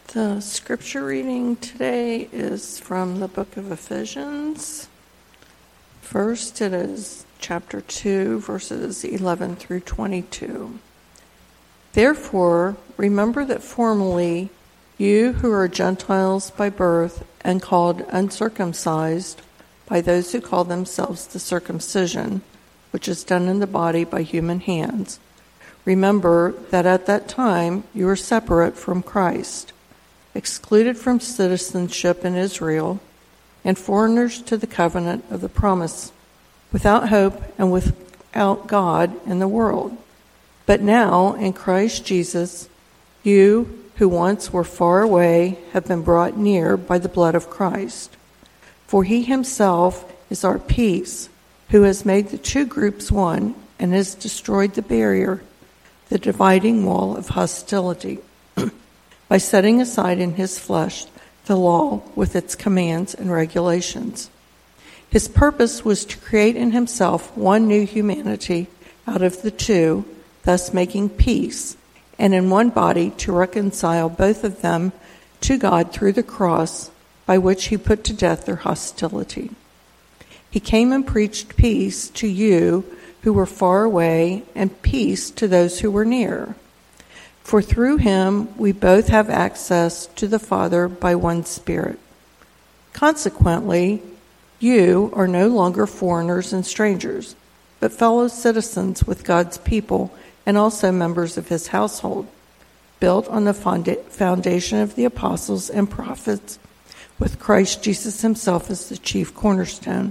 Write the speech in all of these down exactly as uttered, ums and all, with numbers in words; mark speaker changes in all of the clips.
Speaker 1: The scripture reading today is from the book of Ephesians. First, it is chapter two, verses eleven through twenty-two. Therefore, remember that formerly you who are Gentiles by birth and called uncircumcised by those who call themselves the circumcision, which is done in the body by human hands, remember that at that time you were separate from Christ, excluded from citizenship in Israel, and foreigners to the covenant of the promise, without hope and without God in the world. But now, in Christ Jesus, you who once were far away have been brought near by the blood of Christ. For he himself is our peace, who has made the two groups one and has destroyed the barrier, the dividing wall of hostility, by setting aside in his flesh the law with its commands and regulations. His purpose was to create in himself one new humanity out of the two, thus making peace, and in one body to reconcile both of them to God through the cross, by which he put to death their hostility. He came and preached peace to you who were far away, and peace to those who were near. For through him we both have access to the Father by one Spirit. Consequently, you are no longer foreigners and strangers, but fellow citizens with God's people and also members of his household, built on the foundation of the apostles and prophets, with Christ Jesus himself as the chief cornerstone.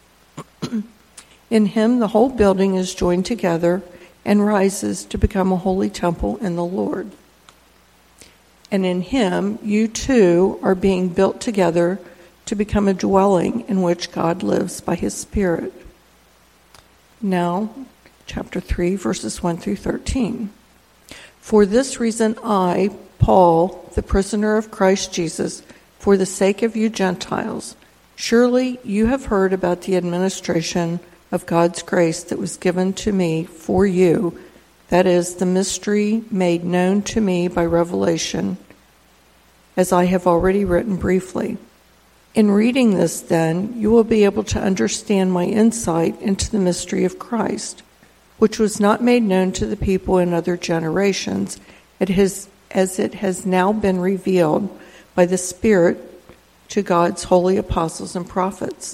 Speaker 1: In him the whole building is joined together and rises to become a holy temple in the Lord. And in him you too are being built together to become a dwelling in which God lives by his Spirit. Now, chapter three, verses one through thirteen. For this reason I, Paul, the prisoner of Christ Jesus, for the sake of you Gentiles, surely you have heard about the administration of God's grace that was given to me for you, that is, the mystery made known to me by revelation, as I have already written briefly. In reading this, then, you will be able to understand my insight into the mystery of Christ, which was not made known to the people in other generations, it has, as it has now been revealed by the Spirit to God's holy apostles and prophets.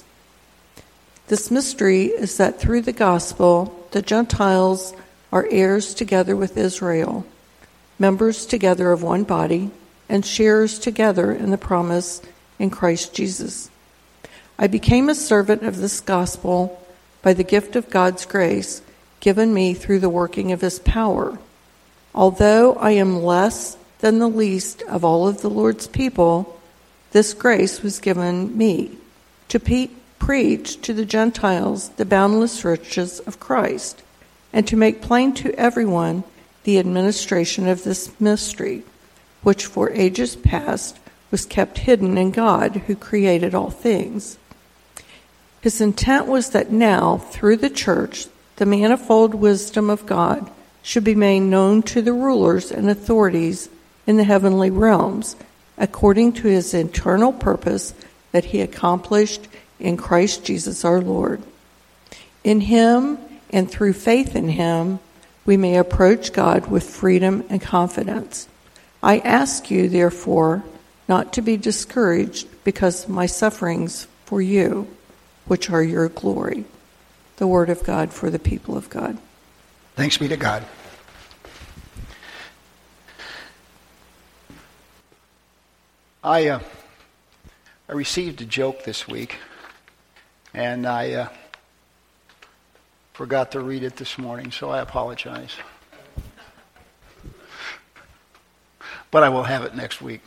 Speaker 1: This mystery is that through the gospel, the Gentiles are heirs together with Israel, members together of one body, and sharers together in the promise in Christ Jesus. I became a servant of this gospel by the gift of God's grace given me through the working of his power. Although I am less than the least of all of the Lord's people, this grace was given me to pe- preach to the Gentiles the boundless riches of Christ, and to make plain to everyone the administration of this mystery, which for ages past was kept hidden in God, who created all things. His intent was that now, through the church, the manifold wisdom of God should be made known to the rulers and authorities in the heavenly realms, according to his eternal purpose that he accomplished in Christ Jesus our Lord. In him and through faith in him, we may approach God with freedom and confidence. I ask you, therefore, not to be discouraged because of my sufferings for you, which are your glory. The word of God for the people of God.
Speaker 2: Thanks be to God. I uh, I received a joke this week, and I uh, forgot to read it this morning, so I apologize. But I will have it next week.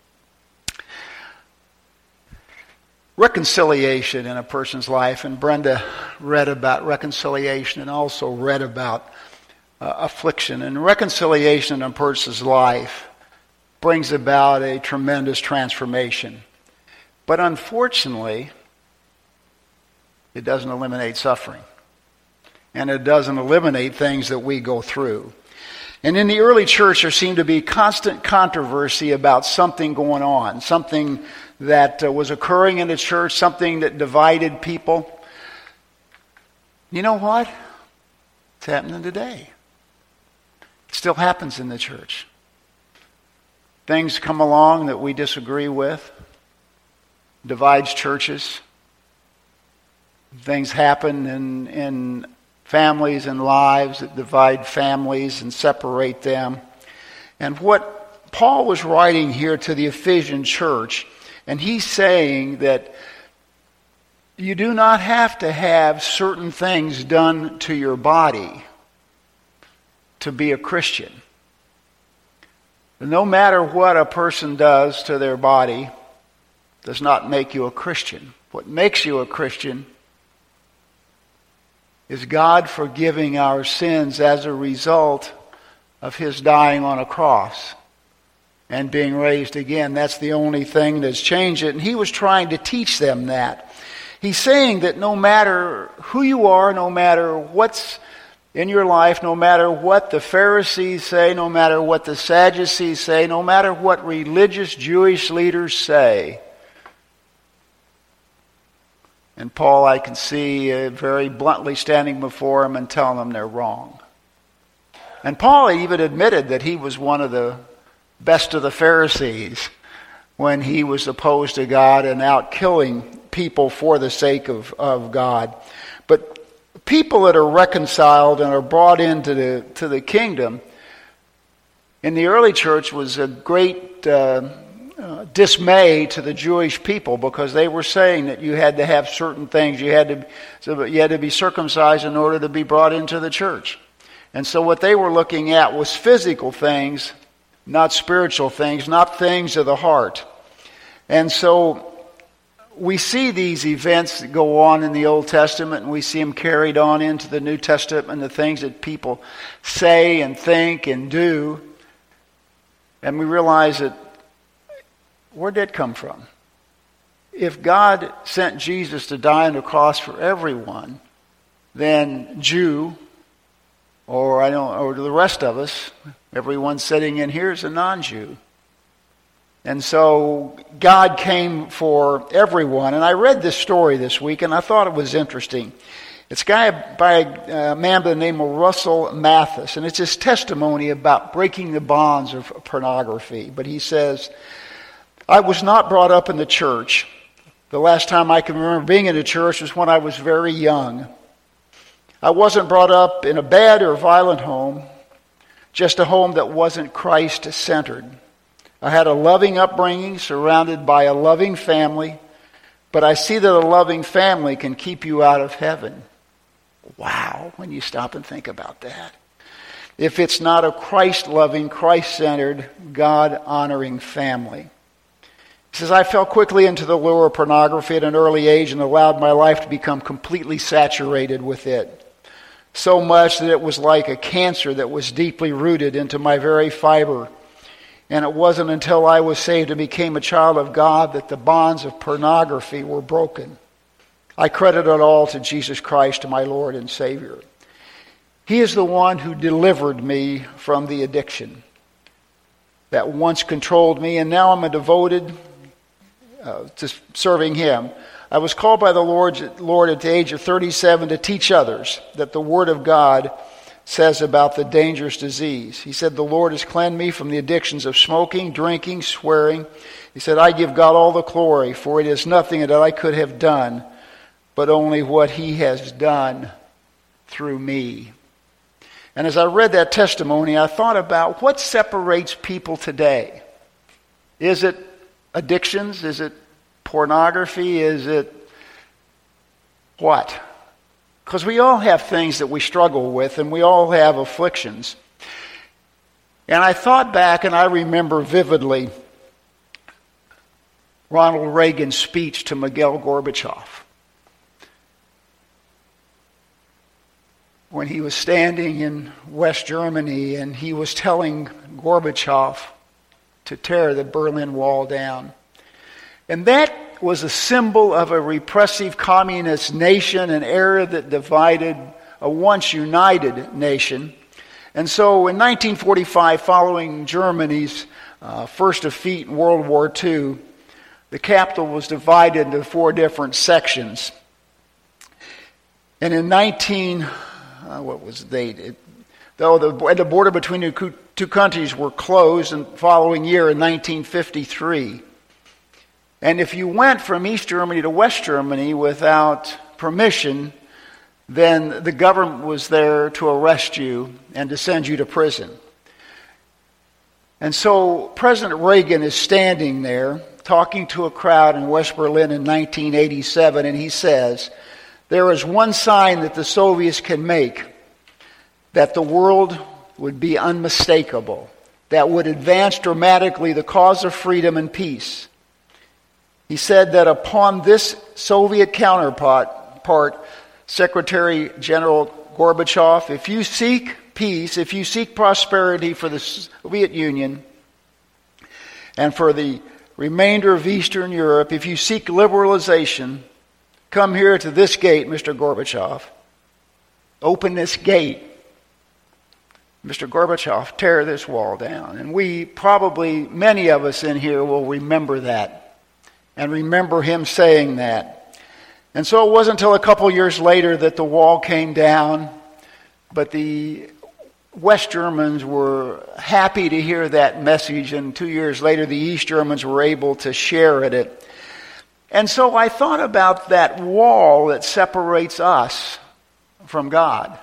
Speaker 2: Reconciliation in a person's life, and Brenda read about reconciliation and also read about uh, affliction. And reconciliation in a person's life brings about a tremendous transformation. But unfortunately, it doesn't eliminate suffering. And it doesn't eliminate things that we go through. And in the early church, there seemed to be constant controversy about something going on, something that uh, was occurring in the church, something that divided people. You know what? It's happening today. It still happens in the church. Things come along that we disagree with, divides churches. Things happen in, in families and lives that divide families and separate them. And what Paul was writing here to the Ephesian church, and he's saying that you do not have to have certain things done to your body to be a Christian. No matter what a person does to their body does not make you a Christian. What makes you a Christian is God forgiving our sins as a result of His dying on a cross and being raised again. That's the only thing that's changed it. And he was trying to teach them that. He's saying that no matter who you are, no matter what's in your life, no matter what the Pharisees say, no matter what the Sadducees say, no matter what religious Jewish leaders say, and Paul, I can see uh, very bluntly standing before him and telling them they're wrong. And Paul even admitted that he was one of the best of the Pharisees when he was opposed to God and out killing people for the sake of, of God. But people that are reconciled and are brought into the, to the kingdom in the early church was a great uh, Uh, dismay to the Jewish people, because they were saying that you had to have certain things. You had to, so you had to be circumcised in order to be brought into the church. And so what they were looking at was physical things, not spiritual things, not things of the heart. And so we see these events that go on in the Old Testament, and we see them carried on into the New Testament, and the things that people say and think and do. And we realize that, where did it come from? If God sent Jesus to die on the cross for everyone, then Jew, or I don't, or the rest of us, everyone sitting in here is a non-Jew. And so God came for everyone. And I read this story this week, and I thought it was interesting. It's a guy by a man by the name of Russell Mathis, and it's his testimony about breaking the bonds of pornography. But he says, I was not brought up in the church. The last time I can remember being in the church was when I was very young. I wasn't brought up in a bad or violent home, just a home that wasn't Christ-centered. I had a loving upbringing surrounded by a loving family, but I see that a loving family can keep you out of heaven. Wow, when you stop and think about that. If it's not a Christ-loving, Christ-centered, God-honoring family. He says, I fell quickly into the lure of pornography at an early age and allowed my life to become completely saturated with it. So much that it was like a cancer that was deeply rooted into my very fiber. And it wasn't until I was saved and became a child of God that the bonds of pornography were broken. I credit it all to Jesus Christ, my Lord and Savior. He is the one who delivered me from the addiction that once controlled me, and now I'm a devoted Uh, to serving Him. I was called by the Lord, Lord at the age of thirty-seven to teach others that the Word of God says about the dangerous disease. He said, the Lord has cleansed me from the addictions of smoking, drinking, swearing. He said, I give God all the glory, for it is nothing that I could have done, but only what He has done through me. And as I read that testimony, I thought about what separates people today. Is it addictions? Is it pornography? Is it what? Because we all have things that we struggle with, and we all have afflictions. And I thought back, and I remember vividly Ronald Reagan's speech to Mikhail Gorbachev. When he was standing in West Germany, and he was telling Gorbachev to tear the Berlin Wall down. And that was a symbol of a repressive communist nation, an era that divided a once united nation. And so in nineteen forty-five, following Germany's uh, first defeat in World War Two, the capital was divided into four different sections. And in nineteen, uh, what was the date? It, though the, the border between the two countries were closed, and the following year in nineteen fifty-three. And if you went from East Germany to West Germany without permission, then the government was there to arrest you and to send you to prison. And so President Reagan is standing there talking to a crowd in West Berlin in nineteen eighty-seven, and he says, "There is one sign that the Soviets can make, that the world would be unmistakable, that would advance dramatically the cause of freedom and peace." He said that upon this Soviet counterpart, part, Secretary General Gorbachev, if you seek peace, if you seek prosperity for the Soviet Union and for the remainder of Eastern Europe, if you seek liberalization, come here to this gate, Mister Gorbachev. Open this gate. Mister Gorbachev, tear this wall down. And we probably, many of us in here will remember that and remember him saying that. And so it wasn't until a couple years later that the wall came down, but the West Germans were happy to hear that message, and two years later the East Germans were able to share in it. And so I thought about that wall that separates us from God.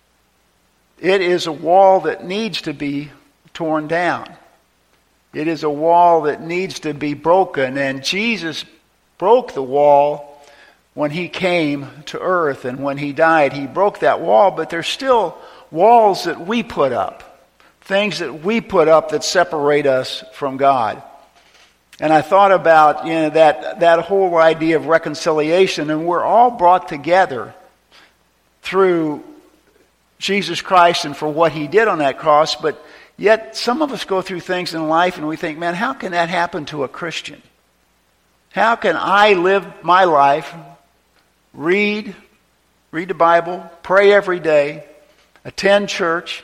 Speaker 2: It is a wall that needs to be torn down. It is a wall that needs to be broken, and Jesus broke the wall when he came to earth, and when he died, he broke that wall, but there's still walls that we put up, things that we put up that separate us from God. And I thought about, you know, that, that whole idea of reconciliation, and we're all brought together through Jesus Christ and for what he did on that cross, but yet some of us go through things in life and we think, man, how can that happen to a Christian? How can I live my life, read, read the Bible, pray every day, attend church,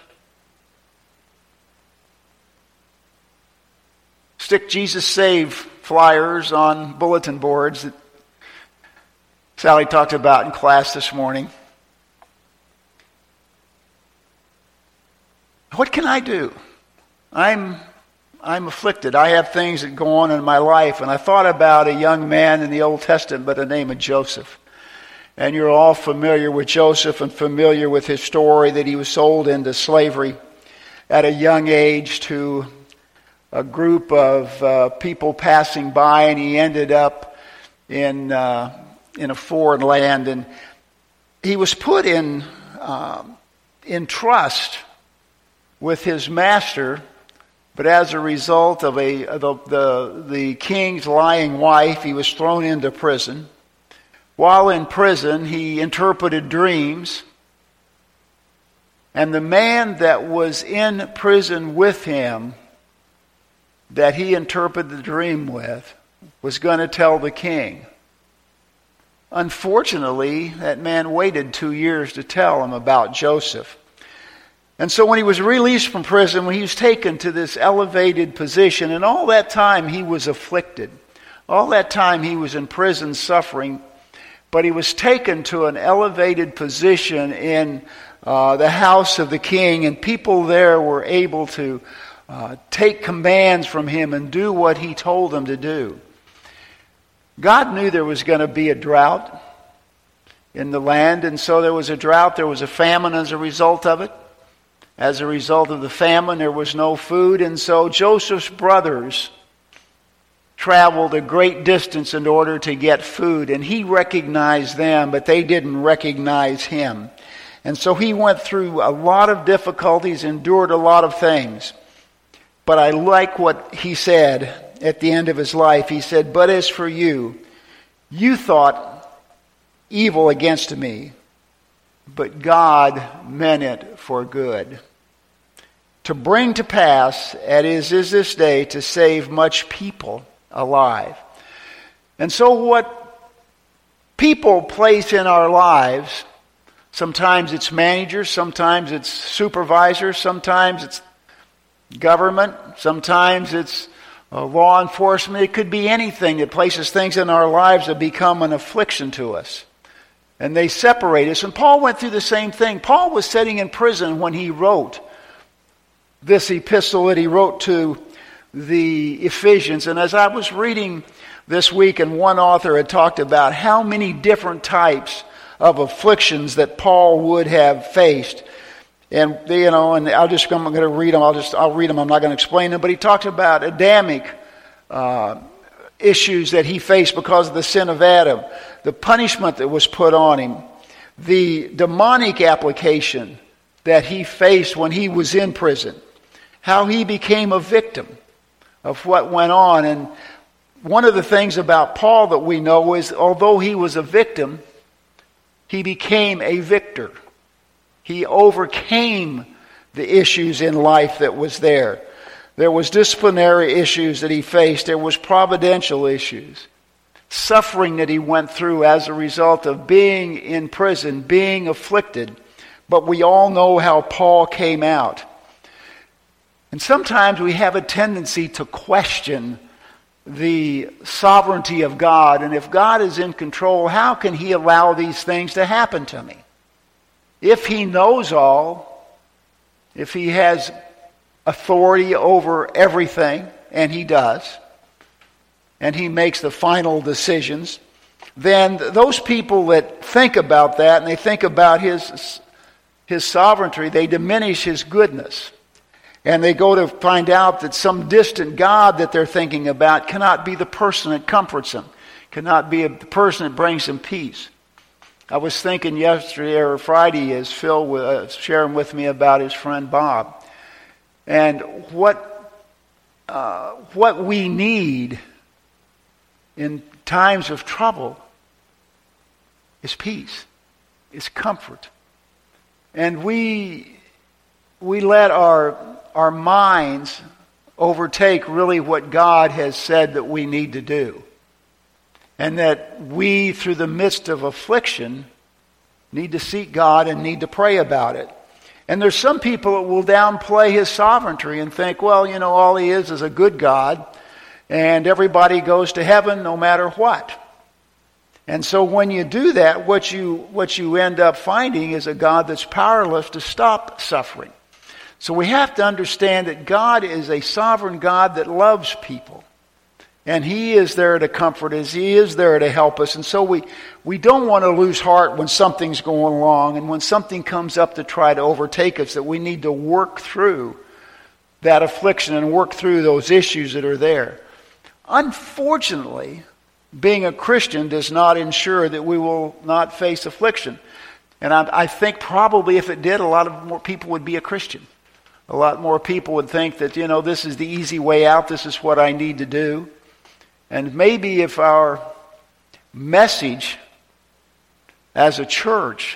Speaker 2: stick Jesus Save flyers on bulletin boards that Sally talked about in class this morning? What can I do? I'm I'm afflicted. I have things that go on in my life. And I thought about a young man in the Old Testament by the name of Joseph. And you're all familiar with Joseph and familiar with his story, that he was sold into slavery at a young age to a group of uh, people passing by, and he ended up in uh, in a foreign land. And he was put in uh, in trust with his master, but as a result of a of the, the the king's lying wife, he was thrown into prison. While in prison, he interpreted dreams, and the man that was in prison with him, that he interpreted the dream with, was going to tell the king. Unfortunately, that man waited two years to tell him about Joseph. And so when he was released from prison, when he was taken to this elevated position, and all that time he was afflicted. All that time he was in prison suffering, but he was taken to an elevated position in uh, the house of the king, and people there were able to uh, take commands from him and do what he told them to do. God knew there was going to be a drought in the land, and so there was a drought, there was a famine as a result of it. As a result of the famine, there was no food, and so Joseph's brothers traveled a great distance in order to get food, and he recognized them, but they didn't recognize him. And so he went through a lot of difficulties, endured a lot of things. But I like what he said at the end of his life. He said, "But as for you, you thought evil against me, but God meant it for good, to bring to pass, as is this day, to save much people alive." And so what people place in our lives Sometimes it's managers, sometimes it's supervisors, sometimes it's government, sometimes it's uh, law enforcement. It could be anything that places things in our lives that become an affliction to us. And they separate us. And Paul went through the same thing. Paul was sitting in prison when he wrote this epistle that he wrote to the Ephesians. And as I was reading this week, and one author had talked about how many different types of afflictions that Paul would have faced. And, you know, and I'll just, I'm going to read them. I'll just, I'll read them. I'm not going to explain them. But he talked about Adamic uh, issues that he faced because of the sin of Adam, the punishment that was put on him, the demonic application that he faced when he was in prison, how he became a victim of what went on. And one of the things about Paul that we know is, although he was a victim, he became a victor. He overcame the issues in life that was there. There was disciplinary issues that he faced. There was providential issues. Suffering that he went through as a result of being in prison, being afflicted. But we all know how Paul came out. And sometimes we have a tendency to question the sovereignty of God. And if God is in control, how can he allow these things to happen to me? If he knows all, if he has authority over everything, and he does, and he makes the final decisions, then those people that think about that and they think about his, his sovereignty, they diminish his goodness. And they go to find out that some distant God that they're thinking about cannot be the person that comforts them, cannot be the person that brings them peace. I was thinking yesterday or Friday as Phil was uh, sharing with me about his friend Bob. And what uh, what we need in times of trouble is peace, is comfort. And we we let our our minds overtake really what God has said that we need to do. And that we, through the midst of affliction, need to seek God and need to pray about it. And there's some people that will downplay his sovereignty and think, well, you know, all he is is a good God, and everybody goes to heaven no matter what. And so when you do that, what you what you end up finding is a God that's powerless to stop suffering. So we have to understand that God is a sovereign God that loves people. And he is there to comfort us. He is there to help us. And so we, we don't want to lose heart when something's going wrong and when something comes up to try to overtake us, that we need to work through that affliction and work through those issues that are there. Unfortunately, being a Christian does not ensure that we will not face affliction. And I, I think probably if it did, a lot of more people would be a Christian. A lot more people would think that, you know, this is the easy way out. This is what I need to do. And maybe if our message as a church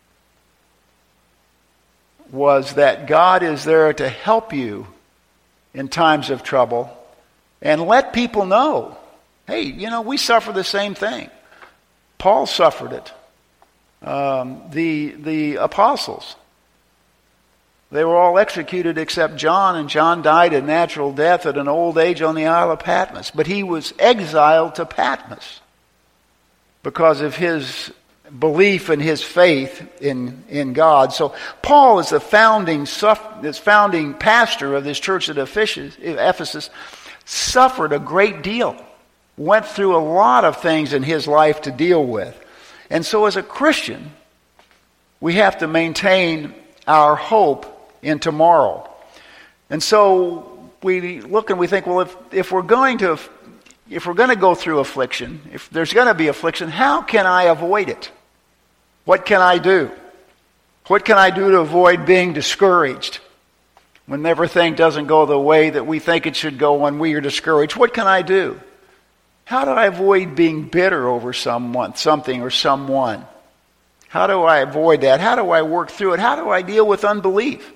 Speaker 2: was that God is there to help you in times of trouble and let people know, hey, you know, we suffer the same thing. Paul suffered it. Um, the, the apostles, they were all executed except John, and John died a natural death at an old age on the Isle of Patmos. But he was exiled to Patmos because of his belief and his faith in, in God. So Paul is the founding, this founding pastor of this church at Ephesus, suffered a great deal, went through a lot of things in his life to deal with. And so as a Christian, we have to maintain our hope in tomorrow. And so we look and we think, well, if, if we're going to if we're going to go through affliction, if there's going to be affliction, how can I avoid it? What can I do? What can I do to avoid being discouraged when everything doesn't go the way that we think it should go when we are discouraged? What can I do? How do I avoid being bitter over someone, something or someone? How do I avoid that? How do I work through it? How do I deal with unbelief?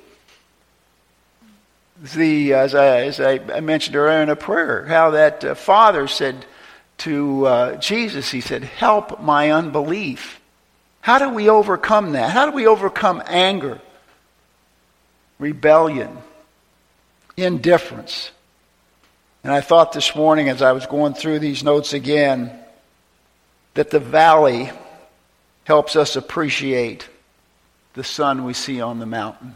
Speaker 2: The, as I, as I mentioned earlier in a prayer, how that uh, father said to uh, Jesus, he said, help my unbelief. How do we overcome that? How do we overcome anger, rebellion, indifference? And I thought this morning as I was going through these notes again that the valley helps us appreciate the sun we see on the mountain.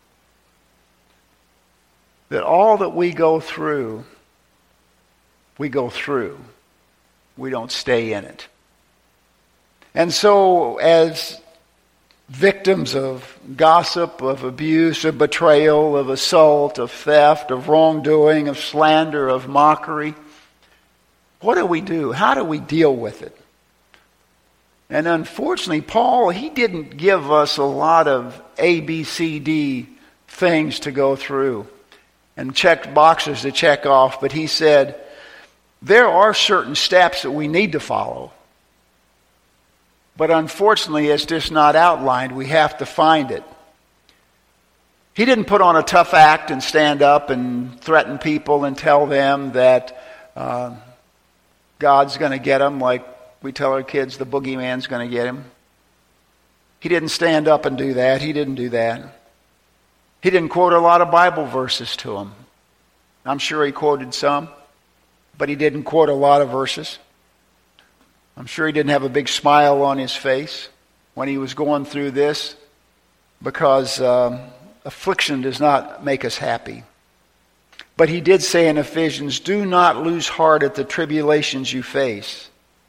Speaker 2: That all that we go through, we go through. We don't stay in it. And so as victims of gossip, of abuse, of betrayal, of assault, of theft, of wrongdoing, of slander, of mockery, what do we do? How do we deal with it? And unfortunately, Paul, he didn't give us a lot of A, B, C, D things to go through and check boxes to check off, but he said, there are certain steps that we need to follow. But unfortunately, it's just not outlined. We have to find it. He didn't put on a tough act and stand up and threaten people and tell them that uh, God's going to get them like we tell our kids the boogeyman's going to get him. He didn't stand up and do that. He didn't do that. He didn't quote a lot of Bible verses to them. I'm sure he quoted some, but he didn't quote a lot of verses. I'm sure he didn't have a big smile on his face when he was going through this, because um, affliction does not make us happy. But he did say in Ephesians, do not lose heart at the tribulations you face.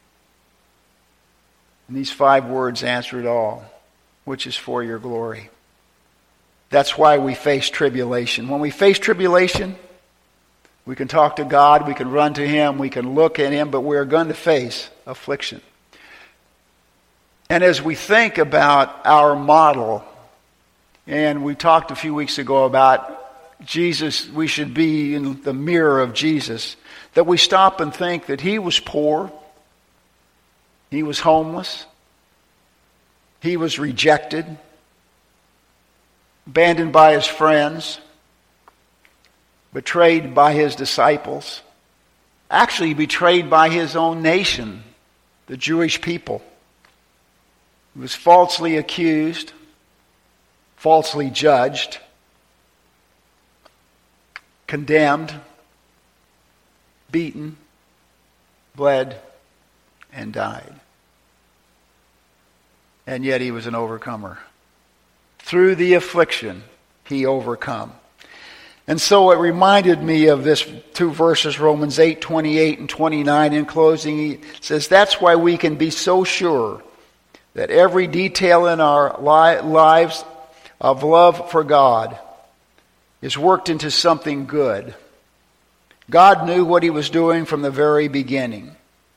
Speaker 2: And these five words answer it all, which is for your glory. That's why we face tribulation. When we face tribulation, we can talk to God, we can run to Him, we can look at Him, but we're going to face affliction. And as we think about our model, and we talked a few weeks ago about Jesus, we should be in the mirror of Jesus, that we stop and think that He was poor, He was homeless, He was rejected, abandoned by His friends, betrayed by His disciples, actually betrayed by His own nation, the Jewish people. He was falsely accused, falsely judged, condemned, beaten, bled, and died. And yet He was an overcomer. Through the affliction, He overcome. And so it reminded me of this two verses, Romans eight, twenty-eight and twenty-nine. In closing, he says, that's why we can be so sure that every detail in our li- lives of love for God is worked into something good. God knew what He was doing from the very beginning.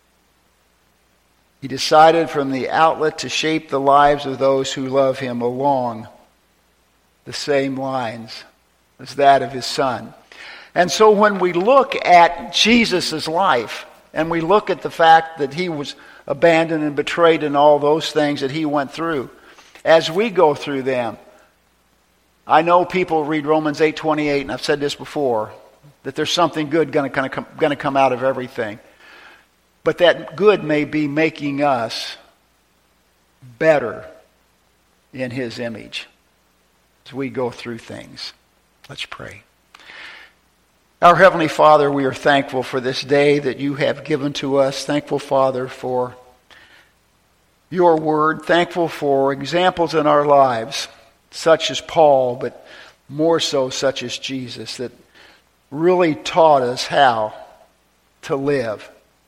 Speaker 2: He decided from the outlet to shape the lives of those who love Him along the same lines as that of His Son. And so when we look at Jesus' life, and we look at the fact that He was abandoned and betrayed and all those things that He went through, as we go through them, I know people read Romans eight twenty-eight, and I've said this before, that there's something good going to come, going to come out of everything. But that good may be making us better in His image as we go through things. Let's pray. Our Heavenly Father, we are thankful for this day that You have given to us. Thankful, Father, for Your Word. Thankful for examples in our lives, such as Paul, but more so such as Jesus, that really taught us how to live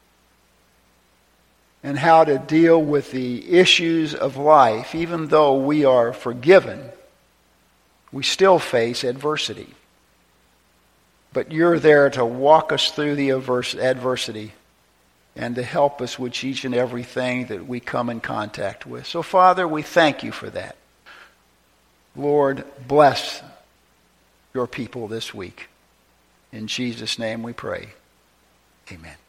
Speaker 2: and how to deal with the issues of life. Even though we are forgiven, we still face adversity. But You're there to walk us through the adversity and to help us with each and everything that we come in contact with. So, Father, we thank You for that. Lord, bless Your people this week. In Jesus' name we pray. Amen.